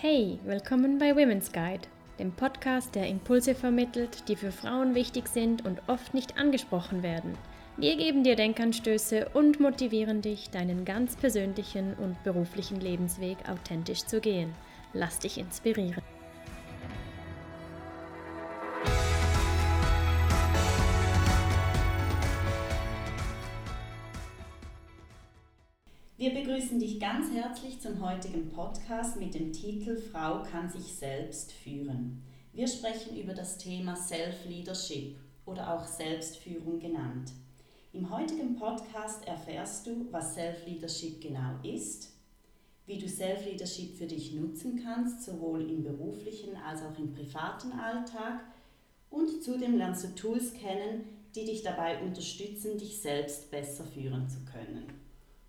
Hey, willkommen bei Women's Guide, dem Podcast, der Impulse vermittelt, die für Frauen wichtig sind und oft nicht angesprochen werden. Wir geben dir Denkanstöße und motivieren dich, deinen ganz persönlichen und beruflichen Lebensweg authentisch zu gehen. Lass dich inspirieren. Wir begrüßen dich ganz herzlich zum heutigen Podcast mit dem Titel Frau kann sich selbst führen. Wir sprechen über das Thema Self-Leadership oder auch Selbstführung genannt. Im heutigen Podcast erfährst du, was Self-Leadership genau ist, wie du Self-Leadership für dich nutzen kannst, sowohl im beruflichen als auch im privaten Alltag, und zudem lernst du Tools kennen, die dich dabei unterstützen, dich selbst besser führen zu können.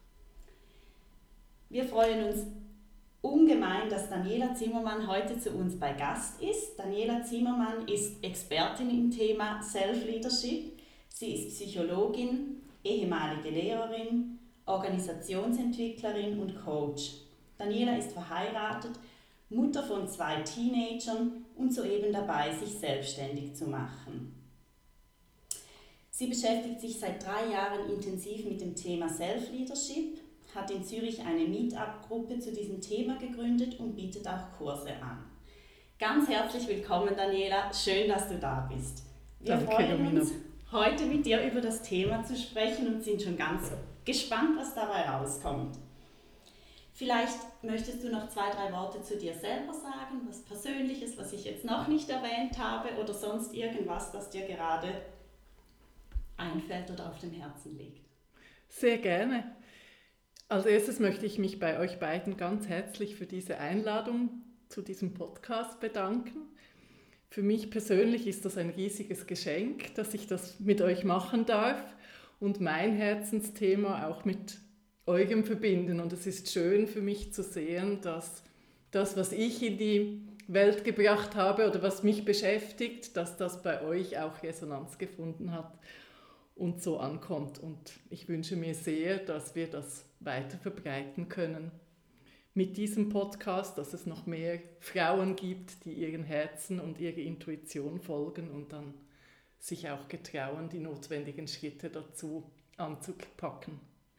Wir freuen uns ungemein, dass Daniela Zimmermann heute zu uns bei Gast ist. Daniela Zimmermann ist Expertin im Thema Self-Leadership. Sie ist Psychologin, ehemalige Lehrerin, Organisationsentwicklerin und Coach. Daniela ist verheiratet, Mutter von 2 Teenagern und soeben dabei, sich selbstständig zu machen. Sie beschäftigt sich seit 3 Jahren intensiv mit dem Thema Self-Leadership, hat in Zürich eine Meetup-Gruppe zu diesem Thema gegründet und bietet auch Kurse an. Ganz herzlich willkommen, Daniela. Schön, dass du da bist. Wir freuen uns, heute mit dir über das Thema zu sprechen und sind schon ganz gespannt, was dabei rauskommt. Vielleicht möchtest du noch 2, 3 Worte zu dir selber sagen, was Persönliches, was ich jetzt noch nicht erwähnt habe oder sonst irgendwas, das dir gerade einfällt oder auf dem Herzen liegt. Sehr gerne. Als erstes möchte ich mich bei euch beiden ganz herzlich für diese Einladung zu diesem Podcast bedanken. Für mich persönlich ist das ein riesiges Geschenk, dass ich das mit euch machen darf und mein Herzensthema auch mit eurem verbinden. Und es ist schön für mich zu sehen, dass das, was ich in die Welt gebracht habe oder was mich beschäftigt, dass das bei euch auch Resonanz gefunden hat und so ankommt. Und ich wünsche mir sehr, dass wir das weiter verbreiten können mit diesem Podcast, dass es noch mehr Frauen gibt, die ihren Herzen und ihrer Intuition folgen und dann sich auch getrauen, die notwendigen Schritte dazu anzupacken.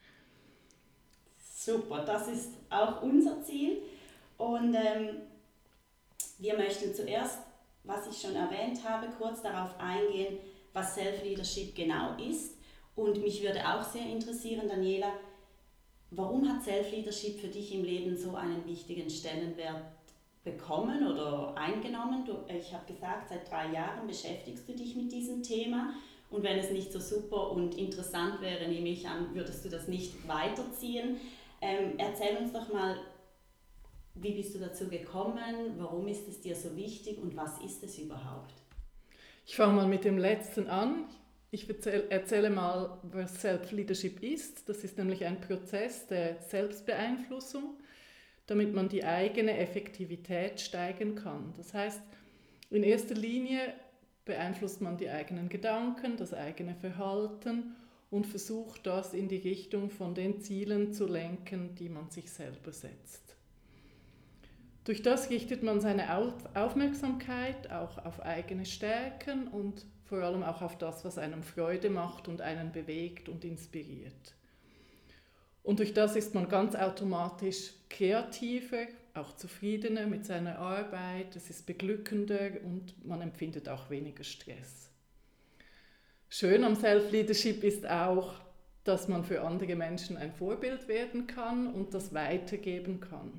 Super, das ist auch unser Ziel und wir möchten zuerst, was ich schon erwähnt habe, kurz darauf eingehen, was Self-Leadership genau ist. Und mich würde auch sehr interessieren, Daniela, warum hat Self-Leadership für dich im Leben so einen wichtigen Stellenwert bekommen oder eingenommen? Ich habe gesagt, seit 3 Jahren beschäftigst du dich mit diesem Thema. Und wenn es nicht so super und interessant wäre, nehme ich an, würdest du das nicht weiterziehen. Erzähl uns doch mal, wie bist du dazu gekommen, warum ist es dir so wichtig und was ist es überhaupt? Ich fange mal mit dem Letzten an. Ich erzähle mal, was Self-Leadership ist. Das ist nämlich ein Prozess der Selbstbeeinflussung, damit man die eigene Effektivität steigern kann. Das heißt, in erster Linie beeinflusst man die eigenen Gedanken, das eigene Verhalten und versucht, das in die Richtung von den Zielen zu lenken, die man sich selber setzt. Durch das richtet man seine Aufmerksamkeit auch auf eigene Stärken und vor allem auch auf das, was einem Freude macht und einen bewegt und inspiriert. Und durch das ist man ganz automatisch kreativer, auch zufriedener mit seiner Arbeit, es ist beglückender und man empfindet auch weniger Stress. Schön am Self-Leadership ist auch, dass man für andere Menschen ein Vorbild werden kann und das weitergeben kann.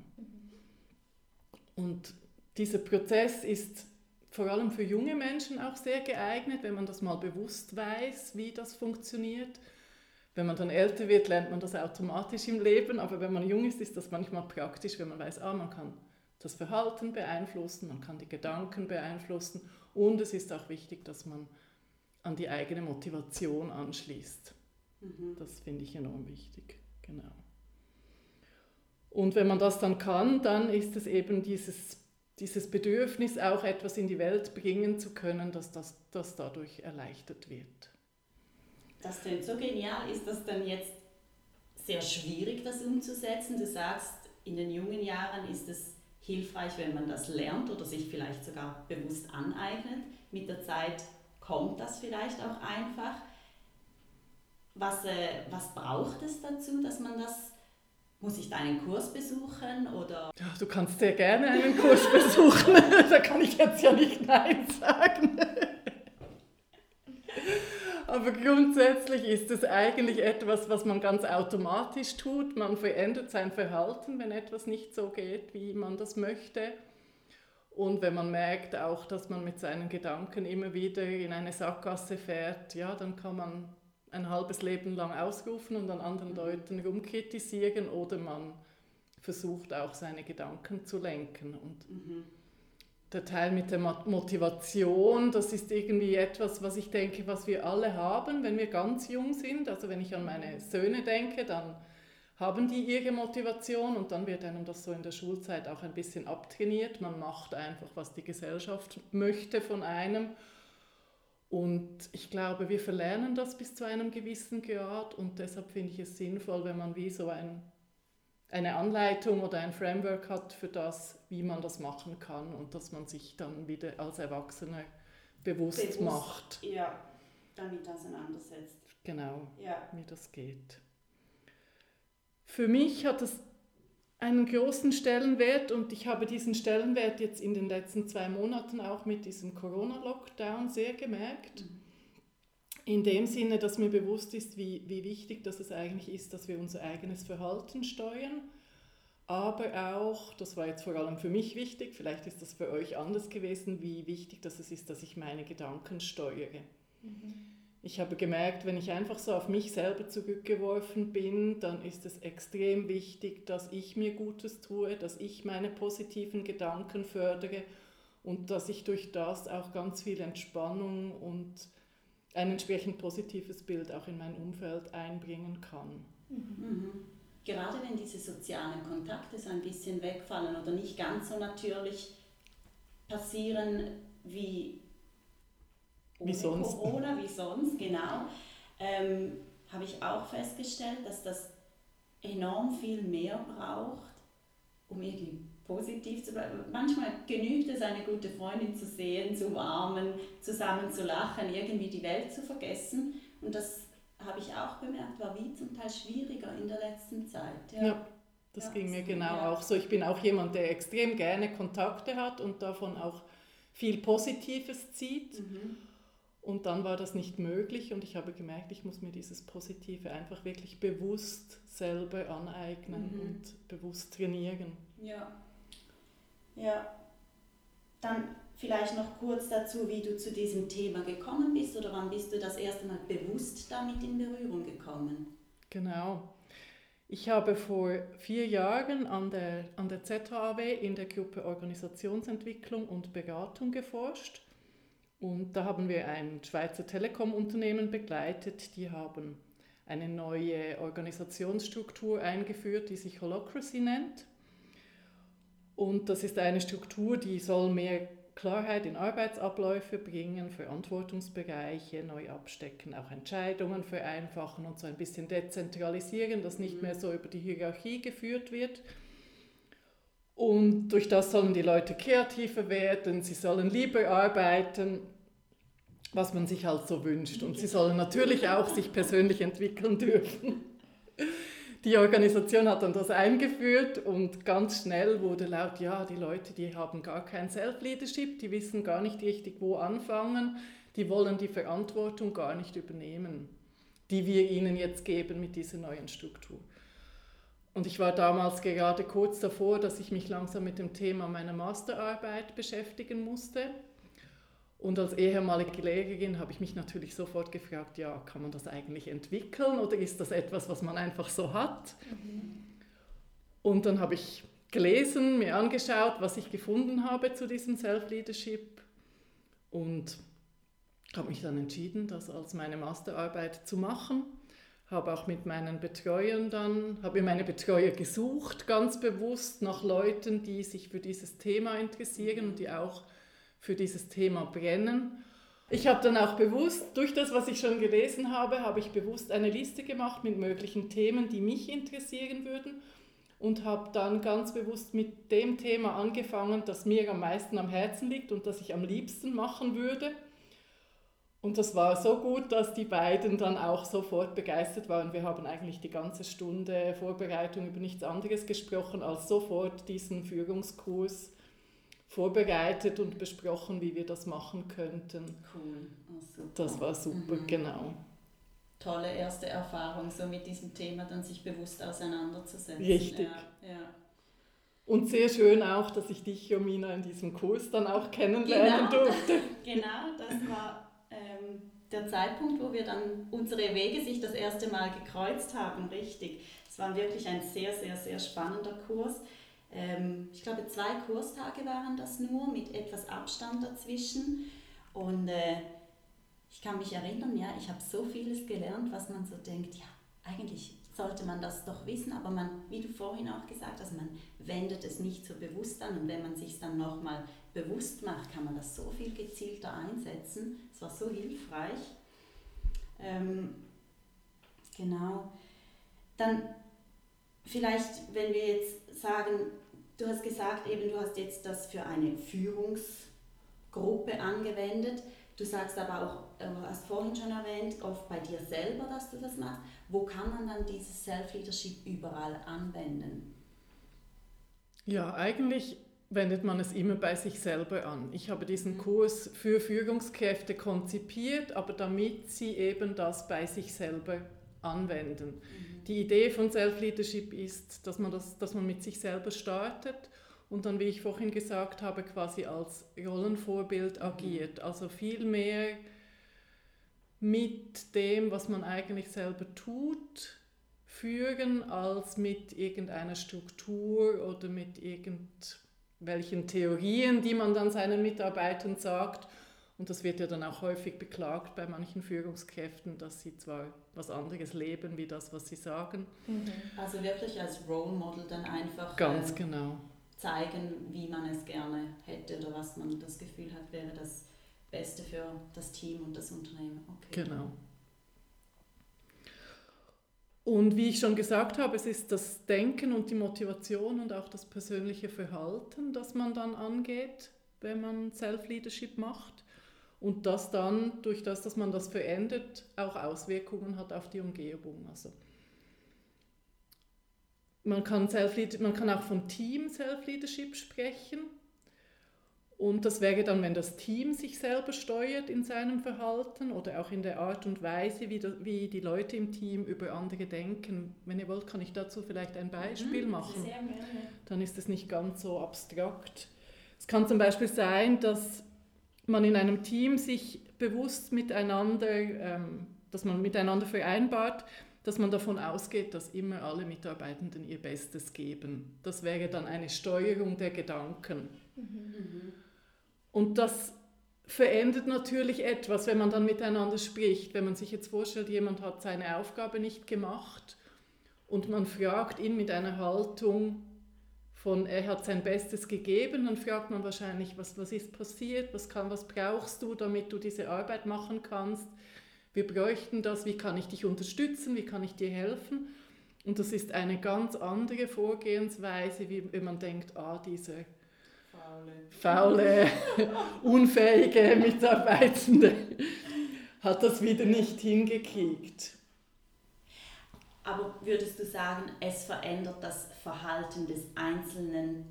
Und dieser Prozess ist vor allem für junge Menschen auch sehr geeignet, wenn man das mal bewusst weiß, wie das funktioniert. Wenn man dann älter wird, lernt man das automatisch im Leben, aber wenn man jung ist, ist das manchmal praktisch, wenn man weiß, man kann das Verhalten beeinflussen, man kann die Gedanken beeinflussen und es ist auch wichtig, dass man an die eigene Motivation anschließt. Das finde ich enorm wichtig, genau. Und wenn man das dann kann, dann ist es eben dieses Bedürfnis, auch etwas in die Welt bringen zu können, dass das dadurch erleichtert wird. Das klingt so genial. Ist das dann jetzt sehr schwierig, das umzusetzen? Du sagst, in den jungen Jahren ist es hilfreich, wenn man das lernt oder sich vielleicht sogar bewusst aneignet. Mit der Zeit kommt das vielleicht auch einfach. Was braucht es dazu, dass man das... Muss ich da einen Kurs besuchen oder? Ja, du kannst sehr gerne einen Kurs besuchen, da kann ich jetzt ja nicht Nein sagen. Aber grundsätzlich ist es eigentlich etwas, was man ganz automatisch tut. Man verändert sein Verhalten, wenn etwas nicht so geht, wie man das möchte. Und wenn man merkt auch, dass man mit seinen Gedanken immer wieder in eine Sackgasse fährt, ja, dann kann man ein halbes Leben lang ausrufen und an anderen Leuten rumkritisieren oder man versucht auch seine Gedanken zu lenken. Und der Teil mit der Motivation, das ist irgendwie etwas, was ich denke, was wir alle haben, wenn wir ganz jung sind. Also wenn ich an meine Söhne denke, dann haben die ihre Motivation und dann wird einem das so in der Schulzeit auch ein bisschen abtrainiert. Man macht einfach, was die Gesellschaft möchte von einem. Und ich glaube, wir verlernen das bis zu einem gewissen Grad und deshalb finde ich es sinnvoll, wenn man wie so eine Anleitung oder ein Framework hat für das, wie man das machen kann und dass man sich dann wieder als Erwachsener bewusst macht. Ja, damit auseinandersetzt. Genau, ja. Wie das geht. Für mich hat es einen großen Stellenwert und ich habe diesen Stellenwert jetzt in den letzten 2 Monaten auch mit diesem Corona-Lockdown sehr gemerkt. In dem Sinne, dass mir bewusst ist, wie wichtig das es eigentlich ist, dass wir unser eigenes Verhalten steuern. Aber auch, das war jetzt vor allem für mich wichtig, vielleicht ist das für euch anders gewesen, wie wichtig das ist, dass ich meine Gedanken steuere. Ich habe gemerkt, wenn ich einfach so auf mich selber zurückgeworfen bin, dann ist es extrem wichtig, dass ich mir Gutes tue, dass ich meine positiven Gedanken fördere und dass ich durch das auch ganz viel Entspannung und ein entsprechend positives Bild auch in mein Umfeld einbringen kann. Gerade wenn diese sozialen Kontakte so ein bisschen wegfallen oder nicht ganz so natürlich passieren wie sonst. Corona, wie sonst, genau, habe ich auch festgestellt, dass das enorm viel mehr braucht, um irgendwie positiv zu bleiben. Manchmal genügt es, eine gute Freundin zu sehen, zu umarmen, zusammen zu lachen, irgendwie die Welt zu vergessen. Und das habe ich auch bemerkt, war wie zum Teil schwieriger in der letzten Zeit. Ja, das ging mir genau auch so. Ich bin auch jemand, der extrem gerne Kontakte hat und davon auch viel Positives zieht. Und dann war das nicht möglich und ich habe gemerkt, ich muss mir dieses Positive einfach wirklich bewusst selber aneignen und bewusst trainieren. Ja. Dann vielleicht noch kurz dazu, wie du zu diesem Thema gekommen bist oder wann bist du das erste Mal bewusst damit in Berührung gekommen? Genau. Ich habe vor 4 Jahren an der ZHAW in der Gruppe Organisationsentwicklung und Beratung geforscht. Und da haben wir ein Schweizer Telekom-Unternehmen begleitet, die haben eine neue Organisationsstruktur eingeführt, die sich Holacracy nennt. Und das ist eine Struktur, die soll mehr Klarheit in Arbeitsabläufe bringen, Verantwortungsbereiche neu abstecken, auch Entscheidungen vereinfachen und so ein bisschen dezentralisieren, dass nicht mehr so über die Hierarchie geführt wird. Und durch das sollen die Leute kreativer werden, sie sollen lieber arbeiten, was man sich halt so wünscht. Und sie sollen natürlich auch sich persönlich entwickeln dürfen. Die Organisation hat dann das eingeführt und ganz schnell wurde laut, ja, die Leute, die haben gar kein Self-Leadership, die wissen gar nicht richtig, wo anfangen, die wollen die Verantwortung gar nicht übernehmen, die wir ihnen jetzt geben mit dieser neuen Struktur. Und ich war damals gerade kurz davor, dass ich mich langsam mit dem Thema meiner Masterarbeit beschäftigen musste. Und als ehemalige Lehrerin habe ich mich natürlich sofort gefragt, ja, kann man das eigentlich entwickeln oder ist das etwas, was man einfach so hat? Und dann habe ich gelesen, mir angeschaut, was ich gefunden habe zu diesem Self-Leadership und habe mich dann entschieden, das als meine Masterarbeit zu machen. Habe auch mit meinen Betreuern habe mir meine Betreuer gesucht, ganz bewusst nach Leuten, die sich für dieses Thema interessieren und die auch für dieses Thema brennen. Ich habe dann auch bewusst, durch das, was ich schon gelesen habe, habe ich bewusst eine Liste gemacht mit möglichen Themen, die mich interessieren würden. und habe dann ganz bewusst mit dem Thema angefangen, das mir am meisten am Herzen liegt und das ich am liebsten machen würde. Und das war so gut, dass die beiden dann auch sofort begeistert waren. Wir haben eigentlich die ganze Stunde Vorbereitung über nichts anderes gesprochen, als sofort diesen Führungskurs vorbereitet und besprochen, wie wir das machen könnten. Cool, oh, super. Das war super, genau. Tolle erste Erfahrung, so mit diesem Thema dann sich bewusst auseinanderzusetzen. Richtig. Ja. Und sehr schön auch, dass ich dich, Romina, in diesem Kurs dann auch kennenlernen durfte. Genau, das war der Zeitpunkt, wo wir dann unsere Wege sich das erste Mal gekreuzt haben, richtig. Es war wirklich ein sehr, sehr, sehr spannender Kurs. Ich glaube, 2 Kurstage waren das nur, mit etwas Abstand dazwischen. Und ich kann mich erinnern, ja, ich habe so vieles gelernt, was man so denkt, ja, eigentlich sollte man das doch wissen, aber man, wie du vorhin auch gesagt hast, man wendet es nicht so bewusst an. Und wenn man es sich dann nochmal bewusst macht, kann man das so viel gezielter einsetzen. Es war so hilfreich. Genau. Dann vielleicht, wenn wir jetzt sagen, du hast gesagt, eben du hast jetzt das für eine Führungsgruppe angewendet. Du sagst aber auch, du hast vorhin schon erwähnt, oft bei dir selber, dass du das machst. Wo kann man dann dieses Self-Leadership überall anwenden? Ja, eigentlich wendet man es immer bei sich selber an. Ich habe diesen Kurs für Führungskräfte konzipiert, aber damit sie eben das bei sich selber anwenden. Die Idee von Self-Leadership ist, dass man mit sich selber startet und dann, wie ich vorhin gesagt habe, quasi als Rollenvorbild agiert. Also viel mehr mit dem, was man eigentlich selber tut, führen, als mit irgendeiner Struktur oder mit irgendwelchen Theorien, die man dann seinen Mitarbeitern sagt. Und das wird ja dann auch häufig beklagt bei manchen Führungskräften, dass sie zwar was anderes leben, wie das, was sie sagen. Also wirklich als Role Model dann einfach ganz genau zeigen, wie man es gerne hätte oder was man das Gefühl hat, wäre das Beste für das Team und das Unternehmen. Okay. Genau. Und wie ich schon gesagt habe, es ist das Denken und die Motivation und auch das persönliche Verhalten, das man dann angeht, wenn man Self-Leadership macht. Und das dann, durch das, dass man das verändert, auch Auswirkungen hat auf die Umgebung. Also man kann auch von Team Self-Leadership sprechen. Und das wäre dann, wenn das Team sich selber steuert in seinem Verhalten oder auch in der Art und Weise, wie die Leute im Team über andere denken. Wenn ihr wollt, kann ich dazu vielleicht ein Beispiel machen. Sehr gerne. Dann ist es nicht ganz so abstrakt. Es kann zum Beispiel sein, dass man in einem Team sich bewusst dass man miteinander vereinbart, dass man davon ausgeht, dass immer alle Mitarbeitenden ihr Bestes geben. Das wäre dann eine Steuerung der Gedanken. Und das verändert natürlich etwas, wenn man dann miteinander spricht. Wenn man sich jetzt vorstellt, jemand hat seine Aufgabe nicht gemacht und man fragt ihn mit einer Haltung von, er hat sein Bestes gegeben, dann fragt man wahrscheinlich, was ist passiert, was brauchst du, damit du diese Arbeit machen kannst. Wir bräuchten das, wie kann ich dich unterstützen, wie kann ich dir helfen? Und das ist eine ganz andere Vorgehensweise, wie wenn man denkt, dieser faule, unfähige Mitarbeitende hat das wieder nicht hingekriegt. Aber würdest du sagen, es verändert das Verhalten des Einzelnen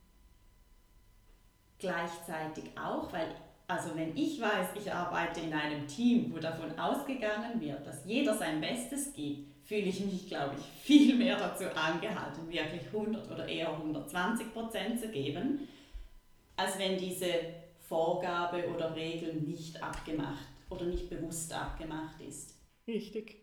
gleichzeitig auch? Weil, also wenn ich weiß, ich arbeite in einem Team, wo davon ausgegangen wird, dass jeder sein Bestes gibt, fühle ich mich, glaube ich, viel mehr dazu angehalten, wirklich 100 oder eher 120% zu geben, als wenn diese Vorgabe oder Regel nicht abgemacht oder nicht bewusst abgemacht ist. Richtig.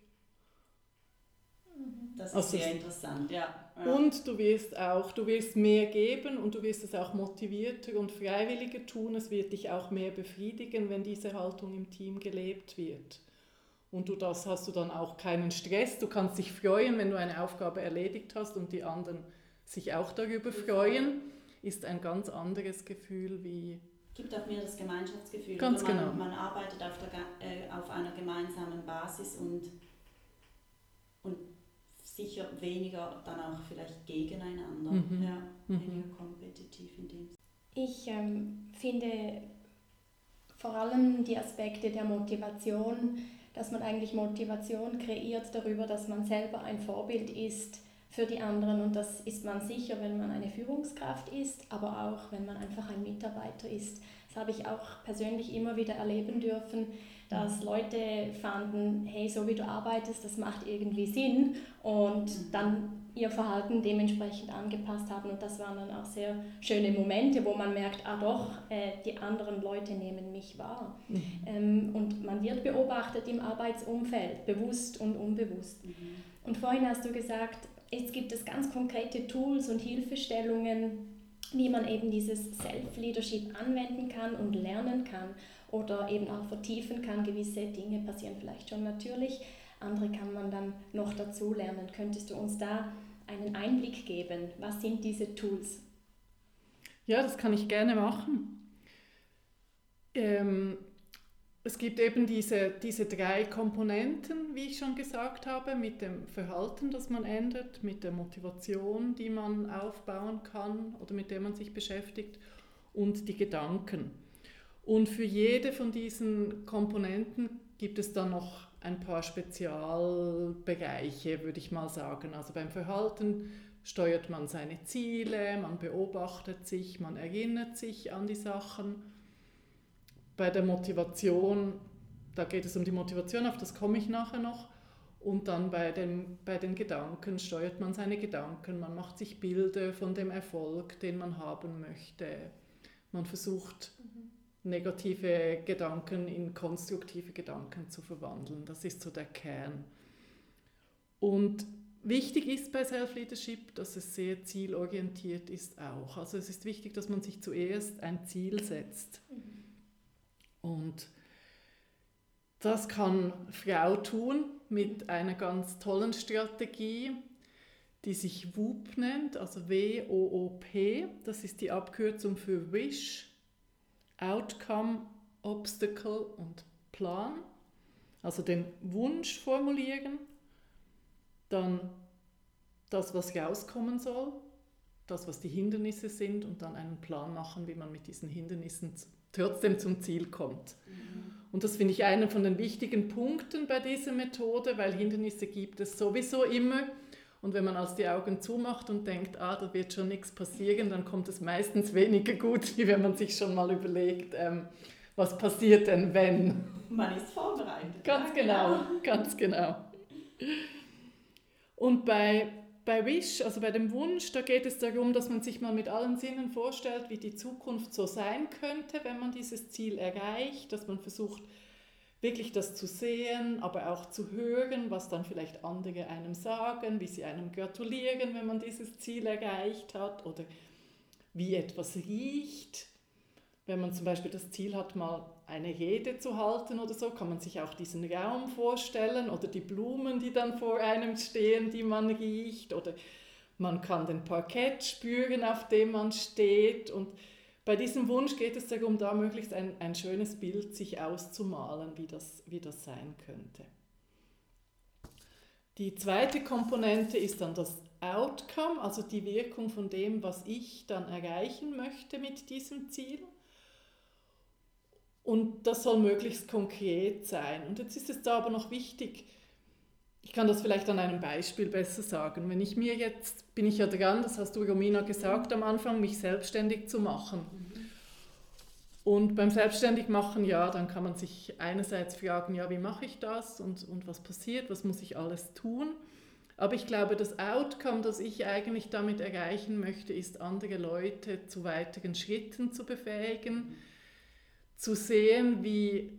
Das ist sehr interessant, ja. Und du wirst mehr geben und du wirst es auch motivierter und freiwilliger tun. Es wird dich auch mehr befriedigen, wenn diese Haltung im Team gelebt wird. Und hast du dann auch keinen Stress. Du kannst dich freuen, wenn du eine Aufgabe erledigt hast und die anderen sich auch darüber freuen. Ist ein ganz anderes Gefühl wie... Gibt auch mehr das Gemeinschaftsgefühl. Ganz genau. Man arbeitet auf einer gemeinsamen Basis und sicher weniger dann auch vielleicht gegeneinander, weniger kompetitiv in dem Sinne. Ich finde vor allem die Aspekte der Motivation, dass man eigentlich Motivation kreiert darüber, dass man selber ein Vorbild ist für die anderen, und das ist man sicher, wenn man eine Führungskraft ist, aber auch, wenn man einfach ein Mitarbeiter ist. Das habe ich auch persönlich immer wieder erleben dürfen, dass Leute fanden, hey, so wie du arbeitest, das macht irgendwie Sinn, und dann ihr Verhalten dementsprechend angepasst haben, und das waren dann auch sehr schöne Momente, wo man merkt, die anderen Leute nehmen mich wahr. Und man wird beobachtet im Arbeitsumfeld, bewusst und unbewusst. Und vorhin hast du gesagt, jetzt gibt es ganz konkrete Tools und Hilfestellungen, wie man eben dieses Self-Leadership anwenden kann und lernen kann oder eben auch vertiefen kann. Gewisse Dinge passieren vielleicht schon natürlich, andere kann man dann noch dazu lernen. Könntest du uns da einen Einblick geben? Was sind diese Tools? Ja, das kann ich gerne machen. Es gibt eben diese 3 Komponenten, wie ich schon gesagt habe, mit dem Verhalten, das man ändert, mit der Motivation, die man aufbauen kann oder mit der man sich beschäftigt, und die Gedanken. Und für jede von diesen Komponenten gibt es dann noch ein paar Spezialbereiche, würde ich mal sagen. Also beim Verhalten steuert man seine Ziele, man beobachtet sich, man erinnert sich an die Sachen. Bei der Motivation, da geht es um die Motivation, auf das komme ich nachher noch. Und dann bei den Gedanken steuert man seine Gedanken, man macht sich Bilder von dem Erfolg, den man haben möchte. Man versucht, negative Gedanken in konstruktive Gedanken zu verwandeln. Das ist so der Kern. Und wichtig ist bei Self-Leadership, dass es sehr zielorientiert ist auch. Also es ist wichtig, dass man sich zuerst ein Ziel setzt. Und das kann Frau tun mit einer ganz tollen Strategie, die sich WOOP nennt, also W-O-O-P. Das ist die Abkürzung für Wish, Outcome, Obstacle und Plan. Also den Wunsch formulieren, dann das, was rauskommen soll, das, was die Hindernisse sind, und dann einen Plan machen, wie man mit diesen Hindernissen trotzdem zum Ziel kommt. Und das finde ich einen von den wichtigen Punkten bei dieser Methode, weil Hindernisse gibt es sowieso immer. Und wenn man also die Augen zumacht und denkt, da wird schon nichts passieren, dann kommt es meistens weniger gut, wie wenn man sich schon mal überlegt, was passiert denn, wenn? Man ist vorbereitet. Ganz genau, ganz genau. Und bei Wish, also bei dem Wunsch, da geht es darum, dass man sich mal mit allen Sinnen vorstellt, wie die Zukunft so sein könnte, wenn man dieses Ziel erreicht, dass man versucht, wirklich das zu sehen, aber auch zu hören, was dann vielleicht andere einem sagen, wie sie einem gratulieren, wenn man dieses Ziel erreicht hat, oder wie etwas riecht. Wenn man zum Beispiel das Ziel hat, mal eine Rede zu halten oder so, kann man sich auch diesen Raum vorstellen oder die Blumen, die dann vor einem stehen, die man riecht, oder man kann den Parkett spüren, auf dem man steht. Und bei diesem Wunsch geht es darum, da möglichst ein schönes Bild sich auszumalen, wie das sein könnte. Die zweite Komponente ist dann das Outcome, also die Wirkung von dem, was ich dann erreichen möchte mit diesem Ziel. Und das soll möglichst konkret sein. Und jetzt ist es da aber noch wichtig, ich kann das vielleicht an einem Beispiel besser sagen. Wenn ich mir jetzt, bin ich ja dran, das hast du, Romina, gesagt am Anfang, mich selbstständig zu machen. Und beim Selbstständigmachen, ja, dann kann man sich einerseits fragen, ja, wie mache ich das und was passiert, was muss ich alles tun? Aber ich glaube, das Outcome, das ich eigentlich damit erreichen möchte, ist, andere Leute zu weiteren Schritten zu befähigen, zu sehen, wie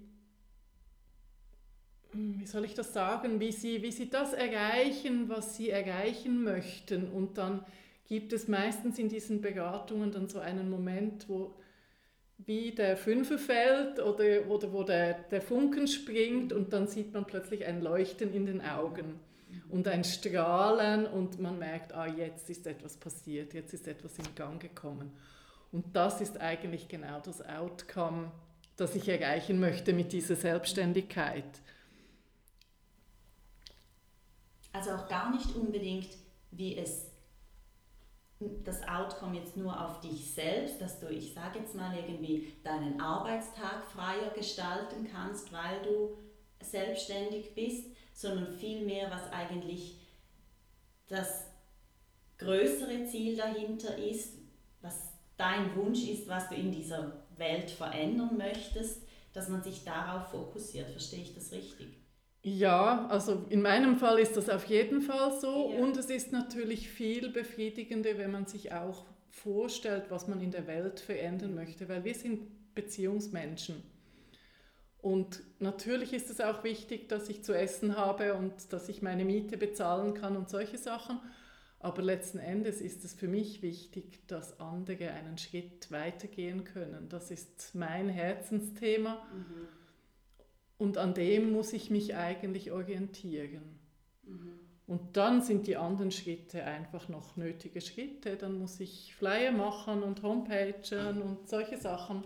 soll ich das sagen, wie sie das erreichen, was sie erreichen möchten. Und dann gibt es meistens in diesen Beratungen dann so einen Moment, wo wie der Fünfer fällt oder wo der Funken springt, und dann sieht man plötzlich ein Leuchten in den Augen und ein Strahlen, und man merkt, jetzt ist etwas passiert, jetzt ist etwas in Gang gekommen. Und das ist eigentlich genau das Outcome, das ich erreichen möchte mit dieser Selbstständigkeit. Also auch gar nicht unbedingt, wie es das Outcome jetzt nur auf dich selbst, dass du, ich sage jetzt mal irgendwie, deinen Arbeitstag freier gestalten kannst, weil du selbstständig bist, sondern vielmehr, was eigentlich das größere Ziel dahinter ist, was dein Wunsch ist, was du in dieser Welt verändern möchtest, dass man sich darauf fokussiert. Verstehe ich das richtig? Ja, also in meinem Fall ist das auf jeden Fall so, Ja. und es ist natürlich viel befriedigender, wenn man sich auch vorstellt, was man in der Welt verändern möchte, weil wir sind Beziehungsmenschen. Und natürlich ist es auch wichtig, dass ich zu essen habe und dass ich meine Miete bezahlen kann und solche Sachen. Aber letzten Endes ist es für mich wichtig, dass andere einen Schritt weitergehen können. Das ist mein Herzensthema. Und an dem muss ich mich eigentlich orientieren. Und dann sind die anderen Schritte einfach noch nötige Schritte. Dann muss ich Flyer machen und Homepagen und solche Sachen.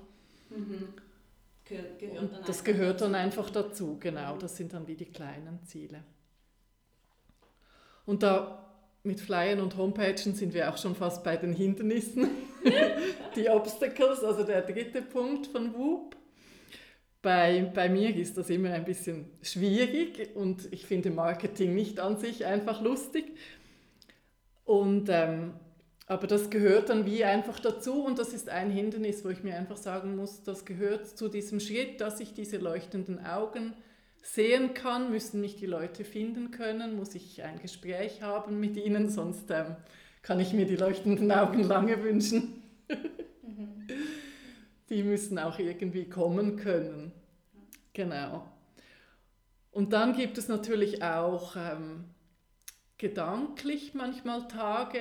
Und das gehört dann einfach dazu, genau. Das sind dann wie die kleinen Ziele. Und da mit Flyern und Homepagen sind wir auch schon fast bei den Hindernissen. Die Obstacles, also der dritte Punkt von WOOP. Bei mir ist das immer ein bisschen schwierig und ich finde Marketing nicht an sich einfach lustig. Aber das gehört dann wie einfach dazu, und das ist ein Hindernis, wo ich mir einfach sagen muss, das gehört zu diesem Schritt, dass ich diese leuchtenden Augen sehen kann, müssen mich die Leute finden können, muss ich ein Gespräch haben mit ihnen, sonst kann ich mir die leuchtenden Augen lange wünschen. Die müssen auch irgendwie kommen können. Genau. Und dann gibt es natürlich auch gedanklich manchmal Tage,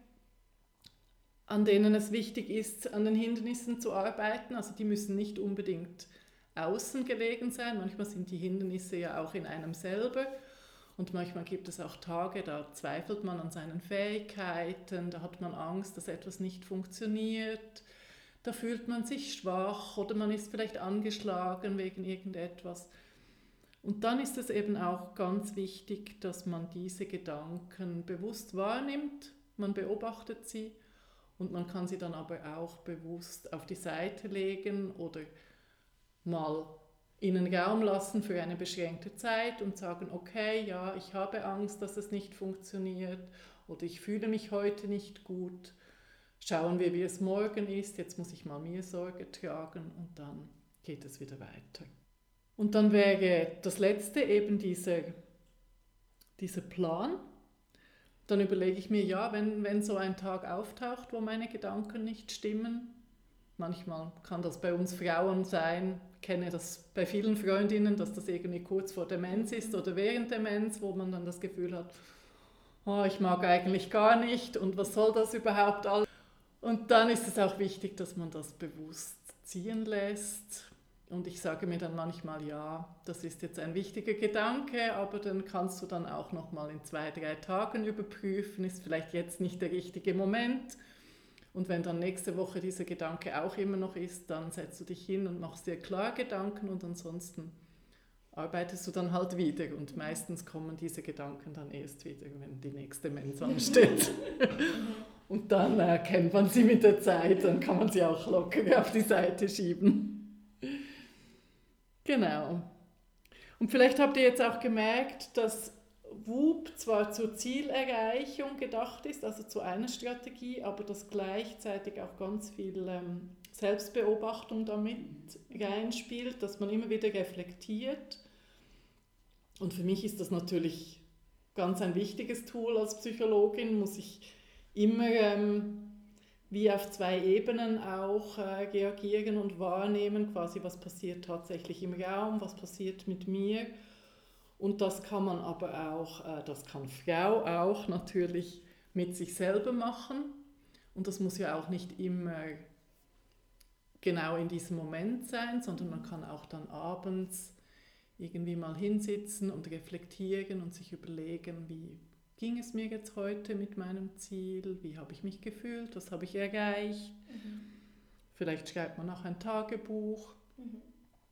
an denen es wichtig ist, an den Hindernissen zu arbeiten. Also die müssen nicht unbedingt außen gelegen sein. Manchmal sind die Hindernisse ja auch in einem selber. Und manchmal gibt es auch Tage, da zweifelt man an seinen Fähigkeiten, da hat man Angst, dass etwas nicht funktioniert. Da fühlt man sich schwach oder man ist vielleicht angeschlagen wegen irgendetwas. Und dann ist es eben auch ganz wichtig, dass man diese Gedanken bewusst wahrnimmt, man beobachtet sie und man kann sie dann aber auch bewusst auf die Seite legen oder mal in den Raum lassen für eine beschränkte Zeit und sagen, okay, ja, ich habe Angst, dass es nicht funktioniert oder ich fühle mich heute nicht gut. Schauen wir, wie es morgen ist. Jetzt muss ich mal mir Sorge tragen und dann geht es wieder weiter. Und dann wäre das Letzte eben dieser Plan. Dann überlege ich mir, ja, wenn so ein Tag auftaucht, wo meine Gedanken nicht stimmen, manchmal kann das bei uns Frauen sein, ich kenne das bei vielen Freundinnen, dass das irgendwie kurz vor der Mens ist oder während der Mens, wo man dann das Gefühl hat, oh, ich mag eigentlich gar nicht und was soll das überhaupt alles? Und dann ist es auch wichtig, dass man das bewusst ziehen lässt. Und ich sage mir dann manchmal, ja, das ist jetzt ein wichtiger Gedanke, aber dann kannst du dann auch noch mal in 2-3 Tagen überprüfen, ist vielleicht jetzt nicht der richtige Moment. Und wenn dann nächste Woche dieser Gedanke auch immer noch ist, dann setzt du dich hin und machst dir klar Gedanken und ansonsten arbeitest du dann halt wieder. Und meistens kommen diese Gedanken dann erst wieder, wenn die nächste Mens ansteht. Und dann kennt man sie mit der Zeit, dann kann man sie auch locker auf die Seite schieben. Genau. Und vielleicht habt ihr jetzt auch gemerkt, dass WOOP zwar zur Zielerreichung gedacht ist, also zu einer Strategie, aber dass gleichzeitig auch ganz viel Selbstbeobachtung damit reinspielt, dass man immer wieder reflektiert. Und für mich ist das natürlich ganz ein wichtiges Tool als Psychologin, muss ich immer wie auf 2 Ebenen auch reagieren und wahrnehmen, quasi was passiert tatsächlich im Raum, was passiert mit mir. Und das kann man aber auch, das kann Frau auch natürlich mit sich selber machen. Und das muss ja auch nicht immer genau in diesem Moment sein, sondern man kann auch dann abends irgendwie mal hinsitzen und reflektieren und sich überlegen, wie ging es mir jetzt heute mit meinem Ziel, wie habe ich mich gefühlt, was habe ich erreicht. Vielleicht schreibt man auch ein Tagebuch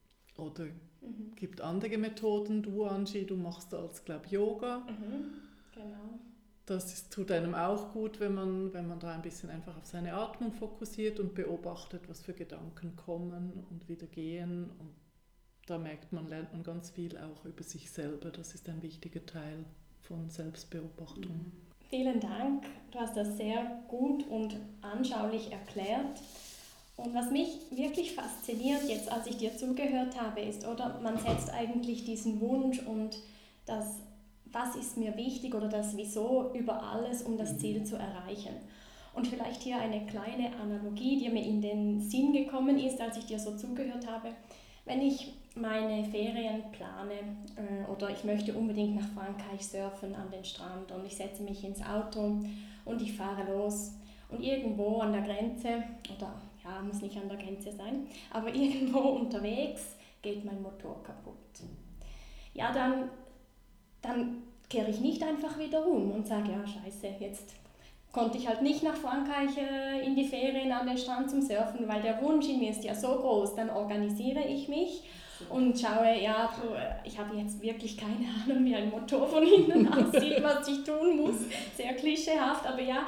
oder gibt andere Methoden. Du, Angie, du machst als, glaube ich, Yoga. Genau. Das tut einem auch gut, wenn man da ein bisschen einfach auf seine Atmung fokussiert und beobachtet, was für Gedanken kommen und wieder gehen. Und da lernt man ganz viel auch über sich selber. Das ist ein wichtiger Teil von Selbstbeobachtung. Vielen Dank. Du hast das sehr gut und anschaulich erklärt. Und was mich wirklich fasziniert, jetzt als ich dir zugehört habe, ist, oder man setzt eigentlich diesen Wunsch und das, was ist mir wichtig oder das Wieso über alles, um das Ziel zu erreichen. Und vielleicht hier eine kleine Analogie, die mir in den Sinn gekommen ist, als ich dir so zugehört habe. Wenn ich meine Ferien plane oder ich möchte unbedingt nach Frankreich surfen an den Strand und ich setze mich ins Auto und ich fahre los und irgendwo an der Grenze, oder ja, muss nicht an der Grenze sein, aber irgendwo unterwegs geht mein Motor kaputt. Ja, dann kehre ich nicht einfach wieder um und sage, ja scheiße, jetzt konnte ich halt nicht nach Frankreich in die Ferien an den Strand zum Surfen, weil der Wunsch in mir ist ja so groß. Dann organisiere ich mich und schaue, ja, ich habe jetzt wirklich keine Ahnung, wie ein Motor von innen aussieht, was ich tun muss. Sehr klischeehaft, aber ja,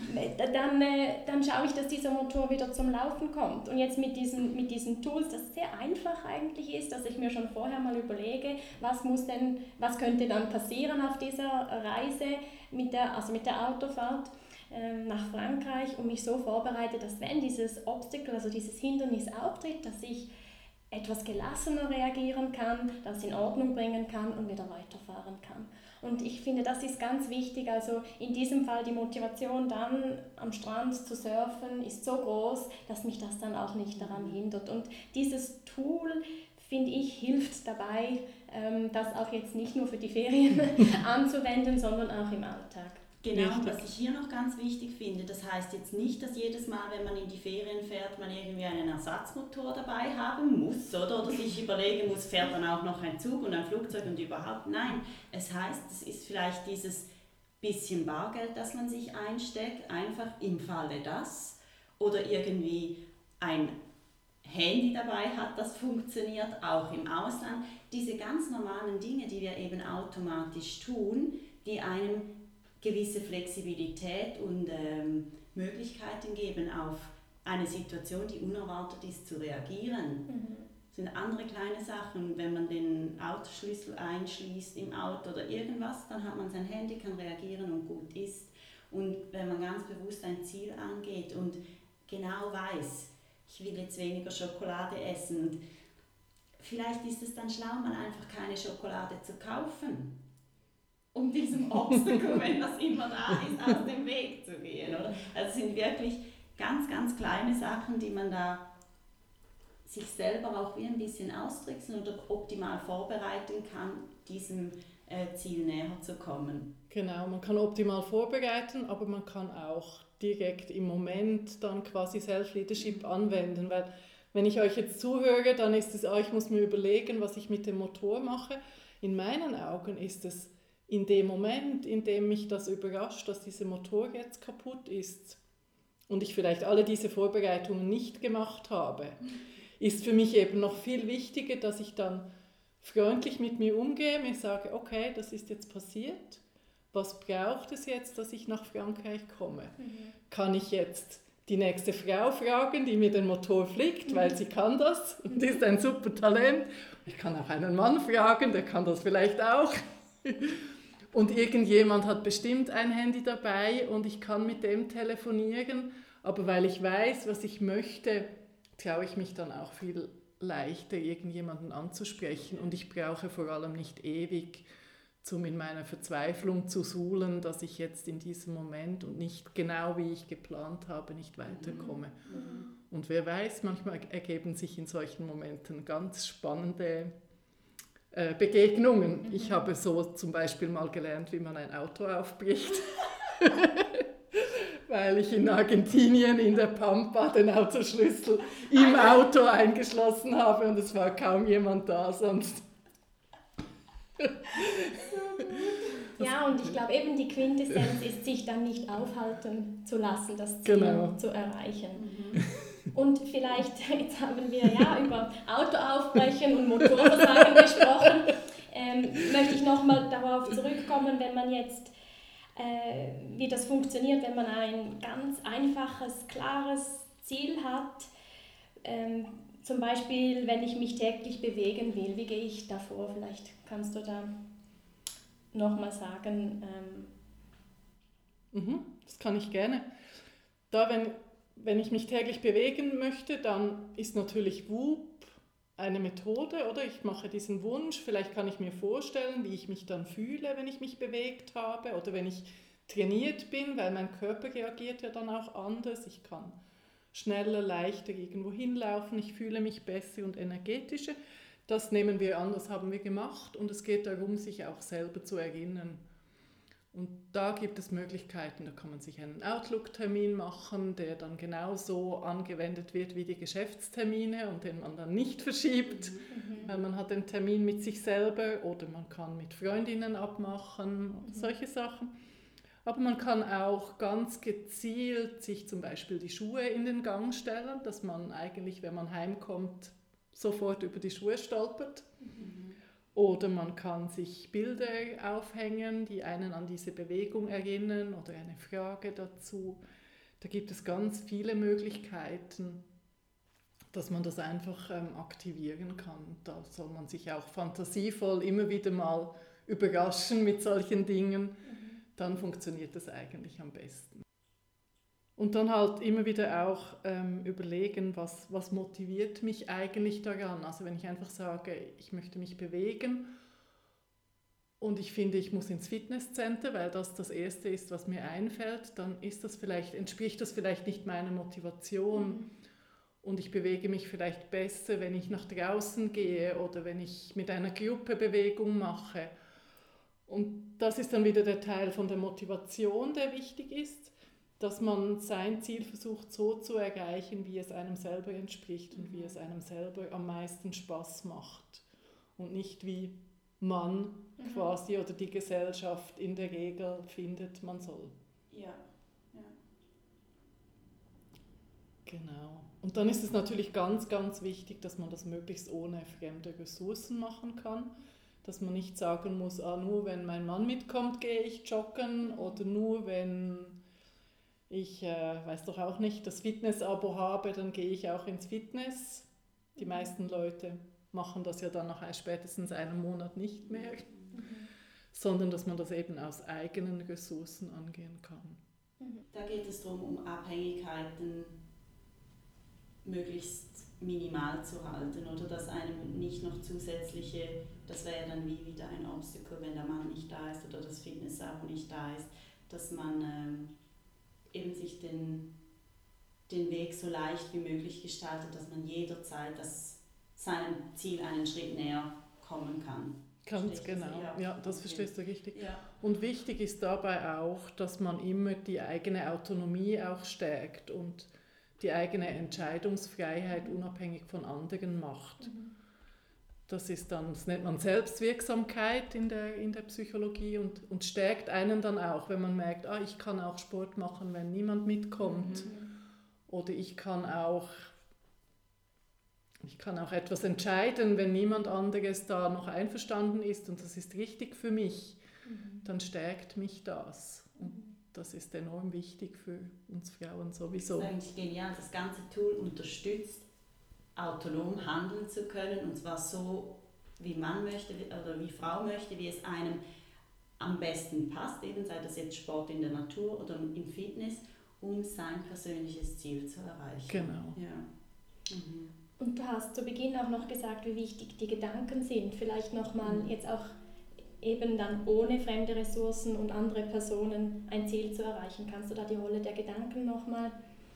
dann schaue ich, dass dieser Motor wieder zum Laufen kommt. Und jetzt mit diesen Tools, das sehr einfach eigentlich ist, dass ich mir schon vorher mal überlege, was könnte dann passieren auf dieser Reise mit der Autofahrt nach Frankreich und mich so vorbereite, dass wenn dieses Obstacle, also dieses Hindernis auftritt, dass ich etwas gelassener reagieren kann, das in Ordnung bringen kann und wieder weiterfahren kann. Und ich finde, das ist ganz wichtig. Also in diesem Fall die Motivation dann am Strand zu surfen ist so groß, dass mich das dann auch nicht daran hindert. Und dieses Tool, finde ich, hilft dabei, das auch jetzt nicht nur für die Ferien anzuwenden, sondern auch im Alltag. Genau, und was ich hier noch ganz wichtig finde, das heißt jetzt nicht, dass jedes Mal, wenn man in die Ferien fährt, man irgendwie einen Ersatzmotor dabei haben muss, oder sich überlegen muss, fährt dann auch noch ein Zug und ein Flugzeug und überhaupt. Nein, es heißt, es ist vielleicht dieses bisschen Bargeld, das man sich einsteckt, einfach im Falle das, oder irgendwie ein Handy dabei hat, das funktioniert, auch im Ausland. Diese ganz normalen Dinge, die wir eben automatisch tun, die einem gewisse Flexibilität und Möglichkeiten geben, auf eine Situation, die unerwartet ist, zu reagieren. Das sind andere kleine Sachen. Wenn man den Autoschlüssel einschließt im Auto oder irgendwas, dann hat man sein Handy, kann reagieren und gut ist. Und wenn man ganz bewusst ein Ziel angeht und genau weiß, ich will jetzt weniger Schokolade essen, und vielleicht ist es dann schlau, mal einfach keine Schokolade zu kaufen, um diesem Obstacle, wenn das immer da ist, aus dem Weg zu gehen. Oder? Also es sind wirklich ganz, ganz kleine Sachen, die man da sich selber auch wie ein bisschen austricksen oder optimal vorbereiten kann, diesem Ziel näher zu kommen. Genau, man kann optimal vorbereiten, aber man kann auch direkt im Moment dann quasi Self-Leadership anwenden, weil wenn ich euch jetzt zuhöre, dann ist es, ich muss mir überlegen, was ich mit dem Motor mache. In meinen Augen ist es in dem Moment, in dem mich das überrascht, dass dieser Motor jetzt kaputt ist und ich vielleicht alle diese Vorbereitungen nicht gemacht habe, ist für mich eben noch viel wichtiger, dass ich dann freundlich mit mir umgehe, mir sage, okay, das ist jetzt passiert, was braucht es jetzt, dass ich nach Frankreich komme? Kann ich jetzt die nächste Frau fragen, die mir den Motor flickt, weil sie kann das und ist ein super Talent. Ich kann auch einen Mann fragen, der kann das vielleicht auch. Und irgendjemand hat bestimmt ein Handy dabei und ich kann mit dem telefonieren, aber weil ich weiß, was ich möchte, traue ich mich dann auch viel leichter, irgendjemanden anzusprechen und ich brauche vor allem nicht ewig, um in meiner Verzweiflung zu suhlen, dass ich jetzt in diesem Moment und nicht genau wie ich geplant habe, nicht weiterkomme. Und wer weiß, manchmal ergeben sich in solchen Momenten ganz spannende Begegnungen. Ich habe so zum Beispiel mal gelernt, wie man ein Auto aufbricht, weil ich in Argentinien in der Pampa den Autoschlüssel im Auto eingeschlossen habe und es war kaum jemand da sonst. Ja, und ich glaube eben die Quintessenz ist, sich dann nicht aufhalten zu lassen, das Ziel zu erreichen. Und vielleicht, jetzt haben wir ja über Autoaufbrechen und Motorversagen gesprochen, möchte ich nochmal darauf zurückkommen, wenn man jetzt wie das funktioniert, wenn man ein ganz einfaches, klares Ziel hat. Zum Beispiel, wenn ich mich täglich bewegen will, wie gehe ich da vor? Vielleicht kannst du da nochmal sagen. Das kann ich gerne. Da, wenn ich mich täglich bewegen möchte, dann ist natürlich WOOP eine Methode, oder? Ich mache diesen Wunsch, vielleicht kann ich mir vorstellen, wie ich mich dann fühle, wenn ich mich bewegt habe oder wenn ich trainiert bin, weil mein Körper reagiert ja dann auch anders. Ich kann schneller, leichter irgendwo hinlaufen, ich fühle mich besser und energetischer. Das nehmen wir an, das haben wir gemacht und es geht darum, sich auch selber zu erinnern. Und da gibt es Möglichkeiten, da kann man sich einen Outlook-Termin machen, der dann genauso angewendet wird wie die Geschäftstermine und den man dann nicht verschiebt, weil man hat einen Termin mit sich selber oder man kann mit Freundinnen abmachen oder solche Sachen. Aber man kann auch ganz gezielt sich zum Beispiel die Schuhe in den Gang stellen, dass man eigentlich, wenn man heimkommt, sofort über die Schuhe stolpert. Oder man kann sich Bilder aufhängen, die einen an diese Bewegung erinnern oder eine Frage dazu. Da gibt es ganz viele Möglichkeiten, dass man das einfach aktivieren kann. Da soll man sich auch fantasievoll immer wieder mal überraschen mit solchen Dingen. Dann funktioniert das eigentlich am besten. Und dann halt immer wieder auch überlegen, was motiviert mich eigentlich daran. Also wenn ich einfach sage, ich möchte mich bewegen und ich finde, ich muss ins Fitnesscenter, weil das das Erste ist, was mir einfällt, dann entspricht das vielleicht nicht meiner Motivation. Und ich bewege mich vielleicht besser, wenn ich nach draußen gehe oder wenn ich mit einer Gruppe Bewegung mache. Und das ist dann wieder der Teil von der Motivation, der wichtig ist, dass man sein Ziel versucht so zu erreichen, wie es einem selber entspricht und wie es einem selber am meisten Spaß macht. Und nicht wie man quasi oder die Gesellschaft in der Regel findet, man soll. Ja. Genau. Und dann ist es natürlich ganz, ganz wichtig, dass man das möglichst ohne fremde Ressourcen machen kann. Dass man nicht sagen muss, nur wenn mein Mann mitkommt, gehe ich joggen oder nur wenn ich, weiß doch auch nicht, das Fitness-Abo habe, dann gehe ich auch ins Fitness. Die meisten Leute machen das ja dann nach spätestens einem Monat nicht mehr, sondern dass man das eben aus eigenen Ressourcen angehen kann. Da geht es darum, um Abhängigkeiten möglichst minimal zu halten oder dass einem nicht noch zusätzliche, das wäre dann wie wieder ein Obstacle, wenn der Mann nicht da ist oder das Fitness-Abo nicht da ist, dass man eben sich den Weg so leicht wie möglich gestaltet, dass man jederzeit seinem Ziel einen Schritt näher kommen kann. Ganz genau, ja, das verstehst du richtig. Ja. Und wichtig ist dabei auch, dass man immer die eigene Autonomie auch stärkt und die eigene Entscheidungsfreiheit unabhängig von anderen macht. Das nennt man Selbstwirksamkeit in der Psychologie und stärkt einen dann auch, wenn man merkt, ich kann auch Sport machen, wenn niemand mitkommt. Oder ich kann auch etwas entscheiden, wenn niemand anderes da noch einverstanden ist und das ist richtig für mich, dann stärkt mich das. Und das ist enorm wichtig für uns Frauen sowieso. Das ist eigentlich genial. Das ganze Tool unterstützt, autonom handeln zu können und zwar so, wie man möchte oder wie Frau möchte, wie es einem am besten passt, eben sei das jetzt Sport in der Natur oder im Fitness, um sein persönliches Ziel zu erreichen. Genau. Ja. Und du hast zu Beginn auch noch gesagt, wie wichtig die Gedanken sind. Vielleicht nochmal jetzt auch eben dann ohne fremde Ressourcen und andere Personen ein Ziel zu erreichen. Kannst du da die Rolle der Gedanken nochmal?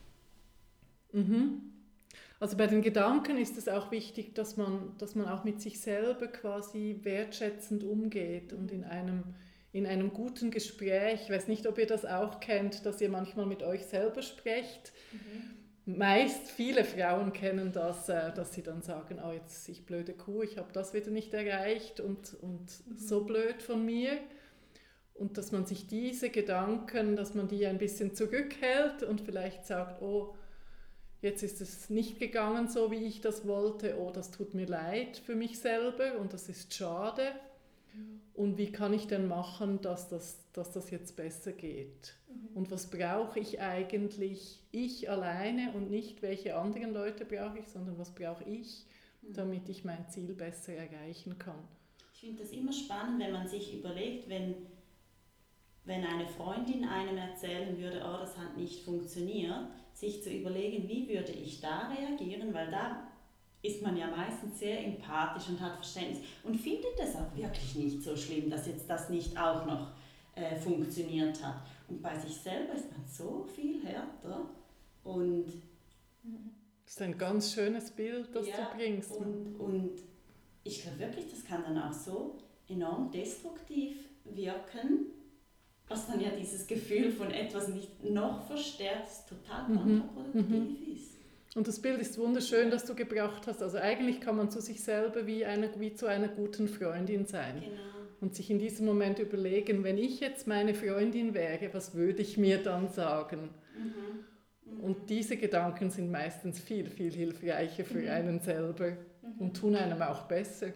Also bei den Gedanken ist es auch wichtig, dass man auch mit sich selber quasi wertschätzend umgeht und in einem guten Gespräch, ich weiß nicht, ob ihr das auch kennt, dass ihr manchmal mit euch selber sprecht. Meist viele Frauen kennen das, dass sie dann sagen, jetzt ich blöde Kuh, ich habe das wieder nicht erreicht und so blöd von mir. Und dass man sich diese Gedanken, dass man die ein bisschen zurückhält und vielleicht sagt, jetzt ist es nicht gegangen, so wie ich das wollte, das tut mir leid für mich selber und das ist schade. Und wie kann ich denn machen, dass das jetzt besser geht? Und was brauche ich eigentlich, ich alleine und nicht welche anderen Leute brauche ich, sondern was brauche ich, damit ich mein Ziel besser erreichen kann? Ich finde das immer spannend, wenn man sich überlegt, wenn eine Freundin einem erzählen würde, oh, das hat nicht funktioniert, sich zu überlegen, wie würde ich da reagieren, weil da ist man ja meistens sehr empathisch und hat Verständnis und findet es auch wirklich nicht so schlimm, dass jetzt das nicht auch noch funktioniert hat. Und bei sich selber ist man so viel härter und das ist ein ganz schönes Bild, das ja, du bringst. Und ich glaube wirklich, das kann dann auch so enorm destruktiv wirken, was dann ja dieses Gefühl von etwas nicht noch verstärkt, total kontraproduktiv ist. Und das Bild ist wunderschön, das du gebracht hast. Also eigentlich kann man zu sich selber wie zu einer guten Freundin sein. Genau. Und sich in diesem Moment überlegen, wenn ich jetzt meine Freundin wäre, was würde ich mir dann sagen? Und diese Gedanken sind meistens viel, viel hilfreicher für einen selber und tun einem auch besser.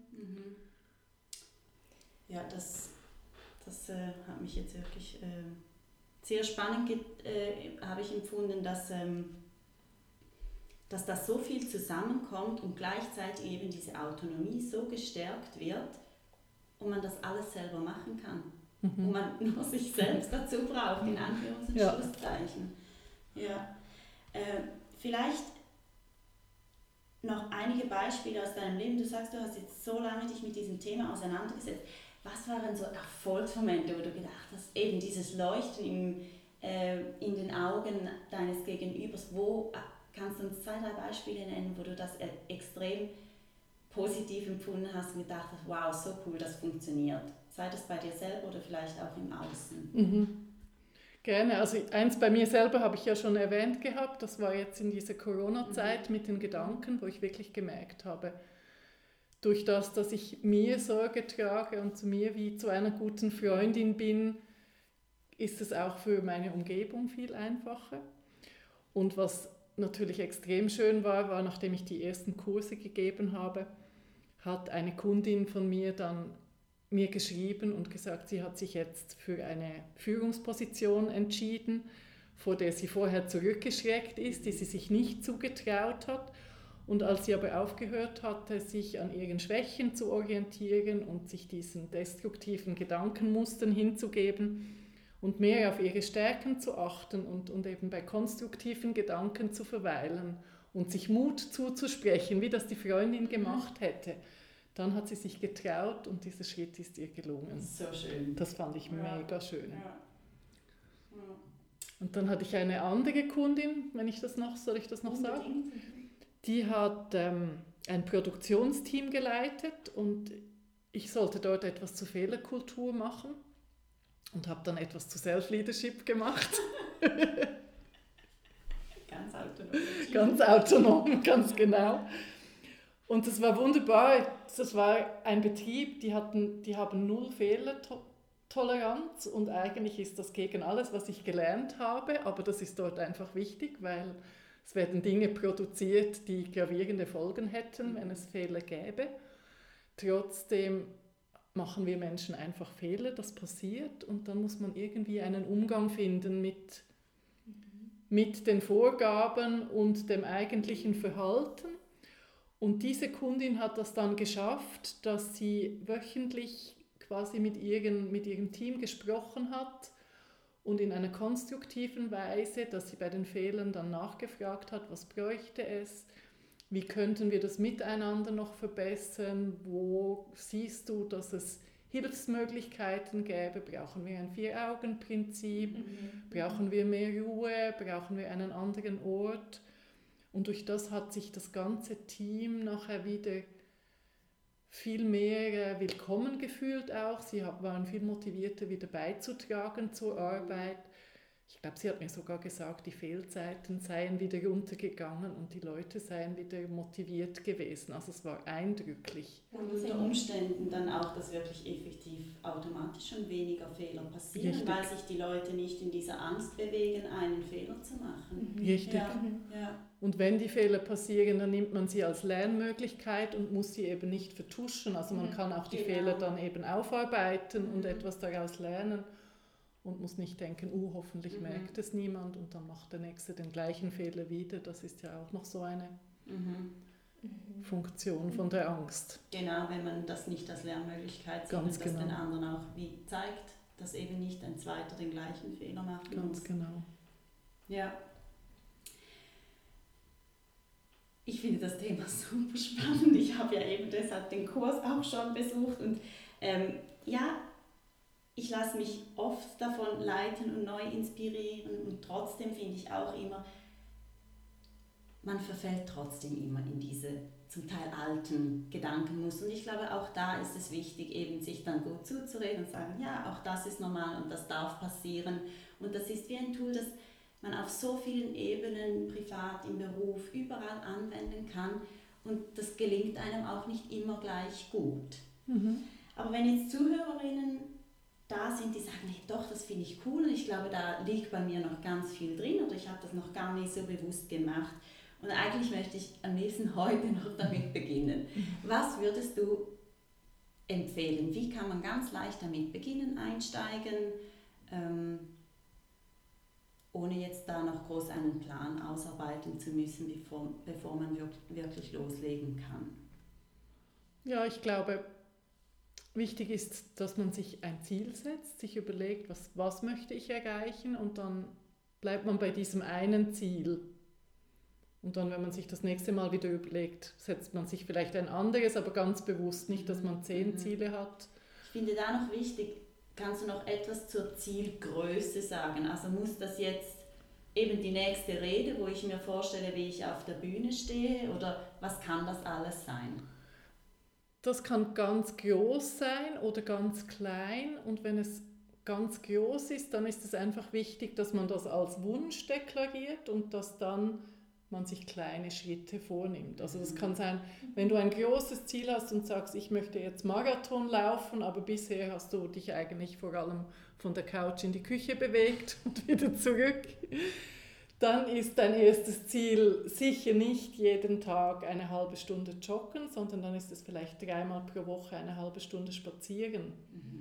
Ja, das hat mich jetzt wirklich sehr spannend habe ich empfunden, dass das so viel zusammenkommt und gleichzeitig eben diese Autonomie so gestärkt wird und man das alles selber machen kann. Und man nur sich selbst dazu braucht, in Anführungs- und Schlusszeichen. Ja. Vielleicht noch einige Beispiele aus deinem Leben. Du sagst, du hast jetzt so lange dich mit diesem Thema auseinandergesetzt. Was waren so Erfolgsmomente, wo du gedacht hast, eben dieses Leuchten in den Augen deines Gegenübers, wo kannst du uns 2, 3 Beispiele nennen, wo du das extrem positiv empfunden hast und gedacht hast, wow, so cool, das funktioniert. Sei das bei dir selber oder vielleicht auch im Außen. Gerne, also eins bei mir selber habe ich ja schon erwähnt gehabt, das war jetzt in dieser Corona-Zeit mit den Gedanken, wo ich wirklich gemerkt habe, durch das, dass ich mir Sorge trage und zu mir wie zu einer guten Freundin bin, ist es auch für meine Umgebung viel einfacher. Und was natürlich extrem schön war, nachdem ich die ersten Kurse gegeben habe, hat eine Kundin von mir dann mir geschrieben und gesagt, sie hat sich jetzt für eine Führungsposition entschieden, vor der sie vorher zurückgeschreckt ist, die sie sich nicht zugetraut hat. Und als sie aber aufgehört hatte, sich an ihren Schwächen zu orientieren und sich diesen destruktiven Gedankenmustern hinzugeben und mehr auf ihre Stärken zu achten und eben bei konstruktiven Gedanken zu verweilen und sich Mut zuzusprechen, wie das die Freundin gemacht hätte, dann hat sie sich getraut und dieser Schritt ist ihr gelungen. So schön. Das fand ich mega schön. Ja. Und dann hatte ich eine andere Kundin, soll ich das noch sagen? Die hat ein Produktionsteam geleitet und ich sollte dort etwas zur Fehlerkultur machen und habe dann etwas zu Self-Leadership gemacht. Ganz autonom. Ganz autonom, ganz genau. Und das war wunderbar. Das war ein Betrieb, die haben 0 Fehlertoleranz und eigentlich ist das gegen alles, was ich gelernt habe, aber das ist dort einfach wichtig, weil es werden Dinge produziert, die gravierende Folgen hätten, wenn es Fehler gäbe. Trotzdem machen wir Menschen einfach Fehler, das passiert und dann muss man irgendwie einen Umgang finden mit den Vorgaben und dem eigentlichen Verhalten. Und diese Kundin hat das dann geschafft, dass sie wöchentlich quasi mit ihrem Team gesprochen hat und in einer konstruktiven Weise, dass sie bei den Fehlern dann nachgefragt hat, was bräuchte es, wie könnten wir das miteinander noch verbessern, wo siehst du, dass es Hilfsmöglichkeiten gäbe, brauchen wir ein 4-Augen-Prinzip, brauchen wir mehr Ruhe, brauchen wir einen anderen Ort. Und durch das hat sich das ganze Team nachher wieder viel mehr willkommen gefühlt auch. Sie waren viel motivierter, wieder beizutragen zur Arbeit. Ich glaube, sie hat mir sogar gesagt, die Fehlzeiten seien wieder runtergegangen und die Leute seien wieder motiviert gewesen. Also es war eindrücklich. Und unter Umständen dann auch, dass wirklich effektiv automatisch schon weniger Fehler passieren, Richtig. weil sich die Leute nicht in dieser Angst bewegen, einen Fehler zu machen. Richtig. Ja, ja. Und wenn die Fehler passieren, dann nimmt man sie als Lernmöglichkeit und muss sie eben nicht vertuschen. Also man kann auch die Fehler dann eben aufarbeiten und etwas daraus lernen und muss nicht denken, hoffentlich merkt es niemand und dann macht der Nächste den gleichen Fehler wieder. Das ist ja auch noch so eine Funktion von der Angst. Genau, wenn man das nicht als Lernmöglichkeit sieht und das den anderen auch wie zeigt, dass eben nicht ein Zweiter den gleichen Fehler machen muss. Ganz genau. Ja. Ich finde das Thema super spannend. Ich habe ja eben deshalb den Kurs auch schon besucht und ich lasse mich oft davon leiten und neu inspirieren und trotzdem finde ich auch immer, man verfällt trotzdem immer in diese zum Teil alten Gedankenmuster. Und ich glaube, auch da ist es wichtig, eben sich dann gut zuzureden und sagen, ja, auch das ist normal und das darf passieren. Und das ist wie ein Tool, das man auf so vielen Ebenen, privat, im Beruf, überall anwenden kann. Und das gelingt einem auch nicht immer gleich gut. Aber wenn jetzt Zuhörerinnen da sind, die sagen, hey, doch, das finde ich cool und ich glaube, da liegt bei mir noch ganz viel drin oder ich habe das noch gar nicht so bewusst gemacht. Und eigentlich möchte ich am liebsten heute noch damit beginnen. Was würdest du empfehlen? Wie kann man ganz leicht damit beginnen, einsteigen, ohne jetzt da noch groß einen Plan ausarbeiten zu müssen, bevor man wirklich loslegen kann? Ja, ich glaube, wichtig ist, dass man sich ein Ziel setzt, sich überlegt, was möchte ich erreichen und dann bleibt man bei diesem einen Ziel. Und dann, wenn man sich das nächste Mal wieder überlegt, setzt man sich vielleicht ein anderes, aber ganz bewusst nicht, dass man 10 Ziele hat. Ich finde da noch wichtig, kannst du noch etwas zur Zielgröße sagen? Also muss das jetzt eben die nächste Rede, wo ich mir vorstelle, wie ich auf der Bühne stehe, oder was kann das alles sein? Das kann ganz groß sein oder ganz klein, und wenn es ganz groß ist, dann ist es einfach wichtig, dass man das als Wunsch deklariert und dass dann man sich kleine Schritte vornimmt. Also das kann sein, wenn du ein großes Ziel hast und sagst, ich möchte jetzt Marathon laufen, aber bisher hast du dich eigentlich vor allem von der Couch in die Küche bewegt und wieder zurück, dann ist dein erstes Ziel sicher nicht jeden Tag eine halbe Stunde joggen, sondern dann ist es vielleicht 3-mal pro Woche eine halbe Stunde spazieren.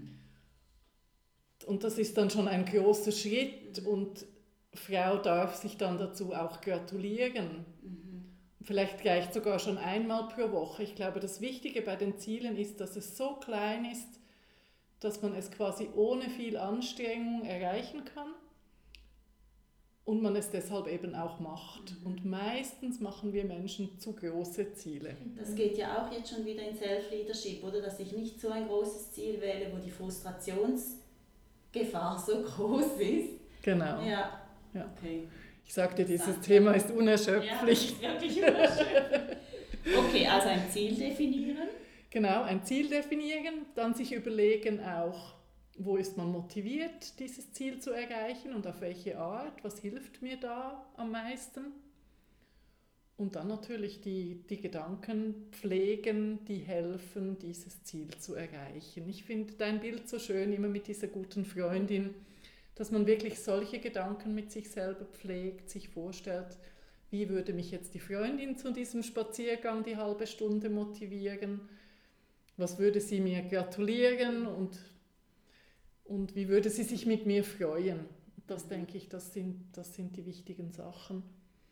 Und das ist dann schon ein großer Schritt und Frau darf sich dann dazu auch gratulieren. Vielleicht reicht sogar schon 1-mal pro Woche. Ich glaube, das Wichtige bei den Zielen ist, dass es so klein ist, dass man es quasi ohne viel Anstrengung erreichen kann und man es deshalb eben auch macht. Und meistens machen wir Menschen zu große Ziele. Das geht ja auch jetzt schon wieder in Self-Leadership, oder? Dass ich nicht so ein großes Ziel wähle, wo die Frustrationsgefahr so groß ist. Genau. Ja. Okay. Ich sagte, dieses Thema ist unerschöpflich. Ja, das ist wirklich unerschöpflich. Okay, also ein Ziel definieren. Genau, ein Ziel definieren, dann sich überlegen auch, wo ist man motiviert, dieses Ziel zu erreichen und auf welche Art, was hilft mir da am meisten. Und dann natürlich die Gedanken pflegen, die helfen, dieses Ziel zu erreichen. Ich finde dein Bild so schön, immer mit dieser guten Freundin, dass man wirklich solche Gedanken mit sich selber pflegt, sich vorstellt, wie würde mich jetzt die Freundin zu diesem Spaziergang die halbe Stunde motivieren, was würde sie mir gratulieren und wie würde sie sich mit mir freuen. Das denke ich, das sind die wichtigen Sachen.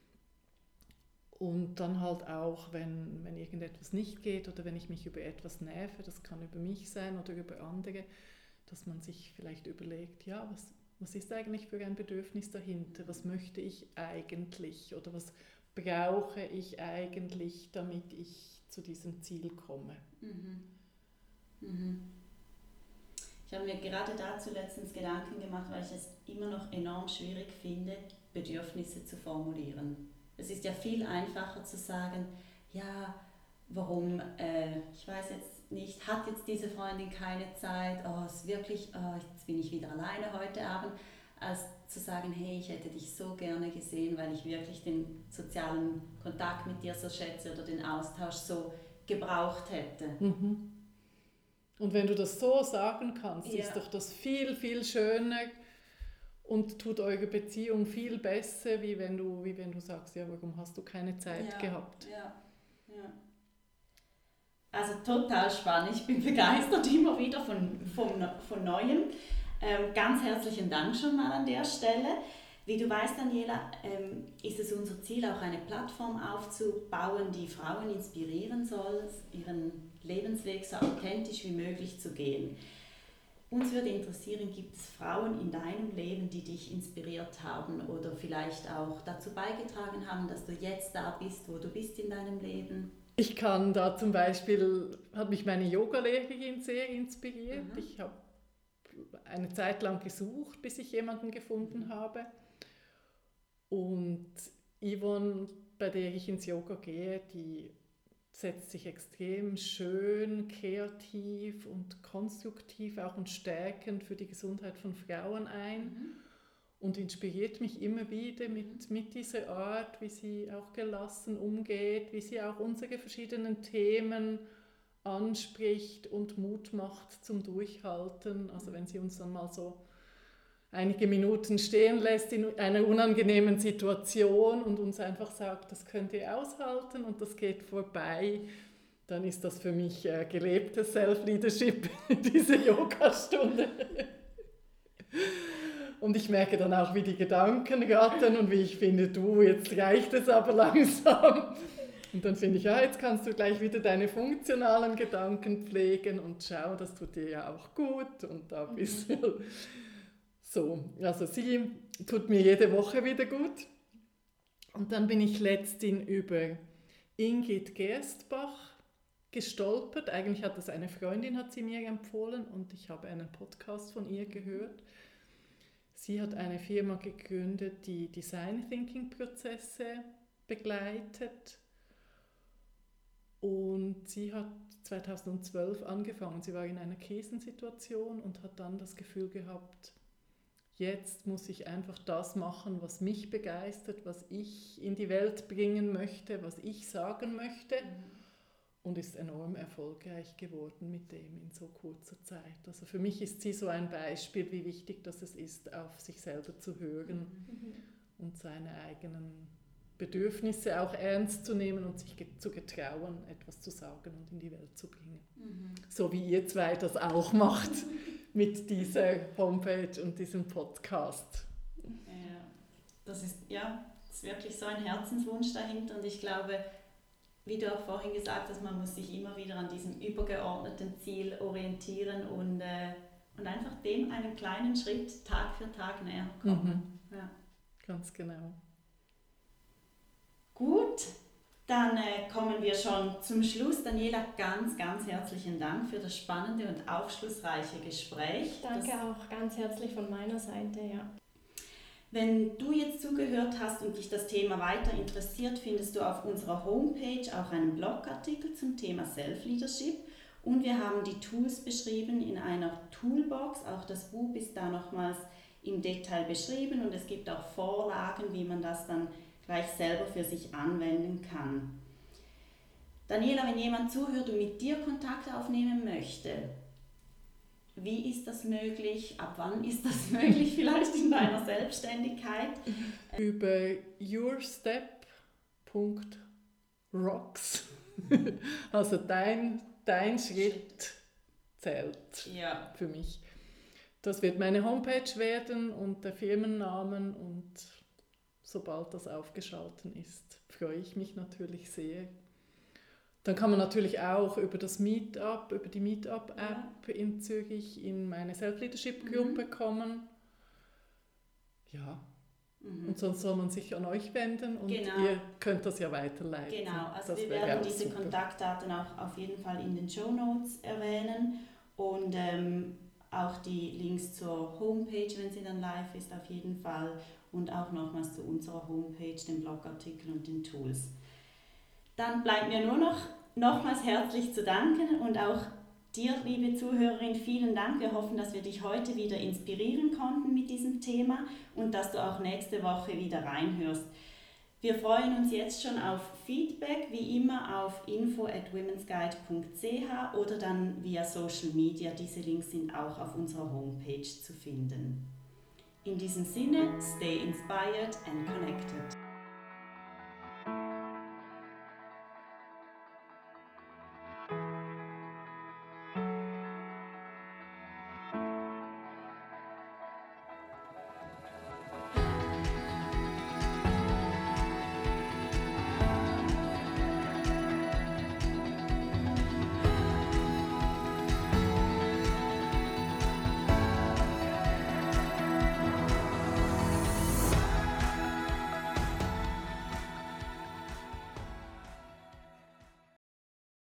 Und dann halt auch, wenn irgendetwas nicht geht oder wenn ich mich über etwas nerve, das kann über mich sein oder über andere, dass man sich vielleicht überlegt, ja, was ist eigentlich für ein Bedürfnis dahinter? Was möchte ich eigentlich oder was brauche ich eigentlich, damit ich zu diesem Ziel komme? Ich habe mir gerade dazu letztens Gedanken gemacht, weil ich es immer noch enorm schwierig finde, Bedürfnisse zu formulieren. Es ist ja viel einfacher zu sagen, ja, warum, ich weiß jetzt nicht, hat jetzt diese Freundin keine Zeit, ist wirklich, jetzt bin ich wieder alleine heute Abend, als zu sagen, hey, ich hätte dich so gerne gesehen, weil ich wirklich den sozialen Kontakt mit dir so schätze oder den Austausch so gebraucht hätte. Und wenn du das so sagen kannst, ist doch das viel, viel schöner und tut eure Beziehung viel besser, wie wenn du sagst, ja, warum hast du keine Zeit gehabt? Ja. Also total spannend, ich bin begeistert immer wieder von Neuem. Ganz herzlichen Dank schon mal an der Stelle. Wie du weißt, Daniela, ist es unser Ziel, auch eine Plattform aufzubauen, die Frauen inspirieren soll, ihren Lebensweg so authentisch wie möglich zu gehen. Uns würde interessieren, gibt es Frauen in deinem Leben, die dich inspiriert haben oder vielleicht auch dazu beigetragen haben, dass du jetzt da bist, wo du bist in deinem Leben? Ich kann da zum Beispiel, hat mich meine Yogalehrerin sehr inspiriert. Ich habe eine Zeit lang gesucht, bis ich jemanden gefunden habe. Und Yvonne, bei der ich ins Yoga gehe, die setzt sich extrem schön, kreativ und konstruktiv auch und stärkend für die Gesundheit von Frauen ein und inspiriert mich immer wieder mit dieser Art, wie sie auch gelassen umgeht, wie sie auch unsere verschiedenen Themen anspricht und Mut macht zum Durchhalten. Also wenn sie uns dann mal so einige Minuten stehen lässt in einer unangenehmen Situation und uns einfach sagt, das könnt ihr aushalten und das geht vorbei, dann ist das für mich gelebtes Self-Leadership, diese Yogastunde. Und ich merke dann auch, wie die Gedanken rattern und wie ich finde, jetzt reicht es aber langsam. Und dann finde ich, jetzt kannst du gleich wieder deine funktionalen Gedanken pflegen und schau, das tut dir ja auch gut und da bist du. So, also sie tut mir jede Woche wieder gut. Und dann bin ich letztens über Ingrid Gerstbach gestolpert. Eigentlich hat das eine Freundin, hat sie mir empfohlen und ich habe einen Podcast von ihr gehört. Sie hat eine Firma gegründet, die Design Thinking Prozesse begleitet. Und sie hat 2012 angefangen. Sie war in einer Krisensituation und hat dann das Gefühl gehabt, jetzt muss ich einfach das machen, was mich begeistert, was ich in die Welt bringen möchte, was ich sagen möchte. Und ist enorm erfolgreich geworden mit dem in so kurzer Zeit. Also für mich ist sie so ein Beispiel, wie wichtig das ist, auf sich selber zu hören und seine eigenen Bedürfnisse auch ernst zu nehmen und sich zu getrauen, etwas zu sagen und in die Welt zu bringen. So wie ihr zwei das auch macht mit dieser Homepage und diesem Podcast. Ja, das ist wirklich so ein Herzenswunsch dahinter und ich glaube, wie du auch vorhin gesagt hast, man muss sich immer wieder an diesem übergeordneten Ziel orientieren und einfach dem einen kleinen Schritt Tag für Tag näher kommen. Ja. Ganz genau. Gut, dann kommen wir schon zum Schluss. Daniela, ganz, ganz herzlichen Dank für das spannende und aufschlussreiche Gespräch. Danke auch ganz herzlich von meiner Seite, ja. Wenn du jetzt zugehört hast und dich das Thema weiter interessiert, findest du auf unserer Homepage auch einen Blogartikel zum Thema Self-Leadership und wir haben die Tools beschrieben in einer Toolbox. Auch das Buch ist da nochmals im Detail beschrieben und es gibt auch Vorlagen, wie man das dann gleich selber für sich anwenden kann. Daniela, wenn jemand zuhört und mit dir Kontakt aufnehmen möchte, wie ist das möglich? Ab wann ist das möglich vielleicht in deiner Selbstständigkeit? Über yourstep.rocks. Also dein Schritt zählt für mich. Das wird meine Homepage werden und der Firmennamen und sobald das aufgeschaltet ist, freue ich mich natürlich sehr. Dann kann man natürlich auch über die Meetup-App in Zürich in meine Self-Leadership-Gruppe kommen. Ja, und sonst soll man sich an euch wenden und ihr könnt das ja weiterleiten. Genau, also wir werden diese Kontaktdaten auch auf jeden Fall in den Shownotes erwähnen und auch die Links zur Homepage, wenn sie dann live ist, auf jeden Fall und auch nochmals zu unserer Homepage, den Blogartikel und den Tools. Dann bleibt mir nur noch nochmals herzlich zu danken und auch dir, liebe Zuhörerin, vielen Dank. Wir hoffen, dass wir dich heute wieder inspirieren konnten mit diesem Thema und dass du auch nächste Woche wieder reinhörst. Wir freuen uns jetzt schon auf Feedback, wie immer auf info@womensguide.ch oder dann via Social Media. Diese Links sind auch auf unserer Homepage zu finden. In diesem Sinne, stay inspired and connected.